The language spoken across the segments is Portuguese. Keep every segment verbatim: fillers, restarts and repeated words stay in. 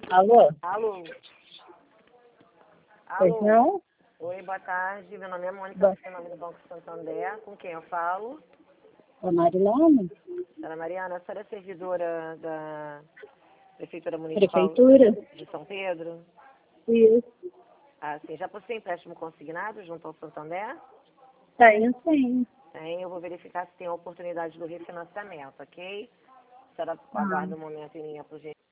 Alô? Alô? Pois Alô? não? Oi, boa tarde. Meu nome é Mônica, Boa- sou nome do Banco Santander. Com quem eu falo? Ô, Marilene? Senhora Mariana, a senhora é servidora da Prefeitura Municipal Prefeitura? de São Pedro? Isso. Ah, sim. Já possui empréstimo consignado junto ao Santander? Tenho sim. Tem. Eu vou verificar se tem a oportunidade do refinanciamento, ok? A senhora Ah. aguarda um momento em linha, por gentileza.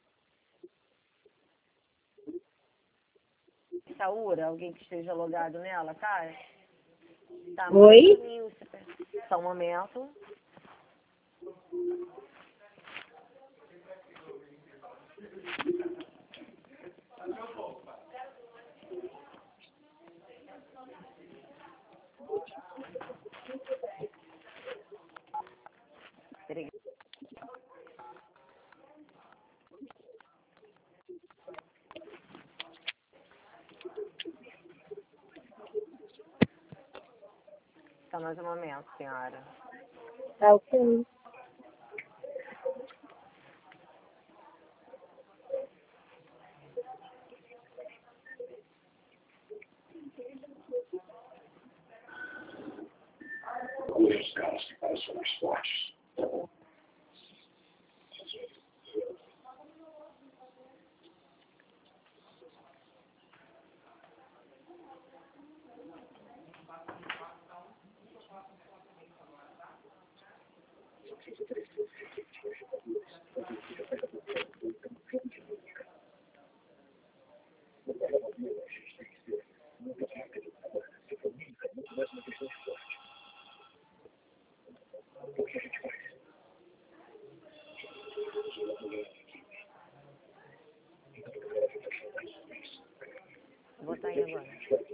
Saúra, alguém que esteja logado nela, tá? Tá, manda Oi? pra mim o C P F. Só um momento. Obrigada. Só mais um momento, senhora. Tá ok. Os caras que parecem mais fortes. Vou botar aí agora.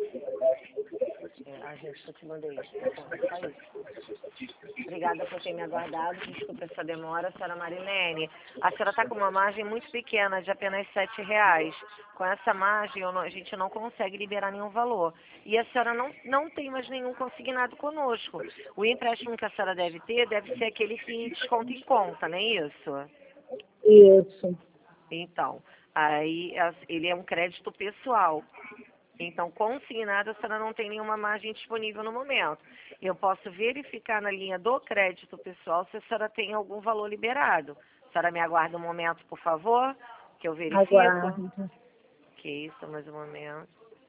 É, a gente que eu te mandei. Tá bom, só isso. Obrigada por ter me aguardado. Desculpa essa demora, senhora Marilene. A senhora está com uma margem muito pequena, de apenas sete reais. Com essa margem, eu não- a gente não consegue liberar nenhum valor. E a senhora não, não tem mais nenhum consignado conosco. O empréstimo que a senhora deve ter deve ser aquele que desconta em conta, não é isso? Isso. Então, aí as- ele é um crédito pessoal. Então, consignado, a senhora não tem nenhuma margem disponível no momento. Eu posso verificar na linha do crédito pessoal se a senhora tem algum valor liberado. A senhora me aguarda um momento, por favor, que eu verifico. Aguardo. Que isso, mais um momento.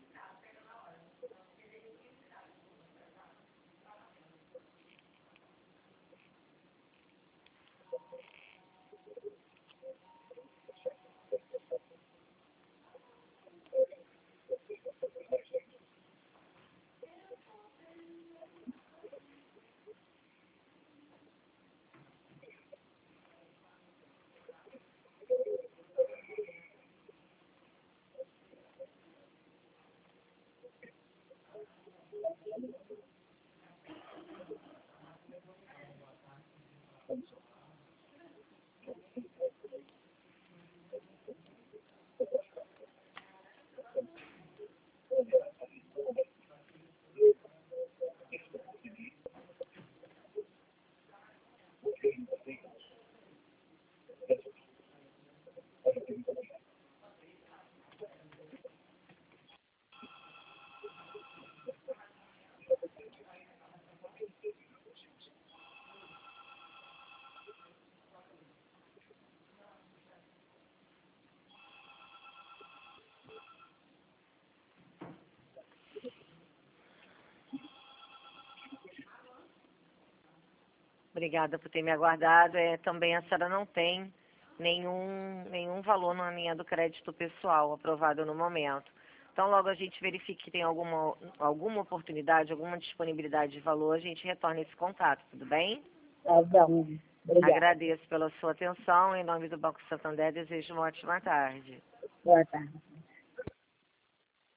Obrigada por ter me aguardado. É, também a senhora não tem nenhum, nenhum valor na linha do crédito pessoal aprovado no momento. Então, logo a gente verifique que tem alguma, alguma oportunidade, alguma disponibilidade de valor, a gente retorna esse contato, tudo bem? Tá bom. Obrigada. Agradeço pela sua atenção. Em nome do Banco Santander, desejo uma ótima tarde. Boa tarde.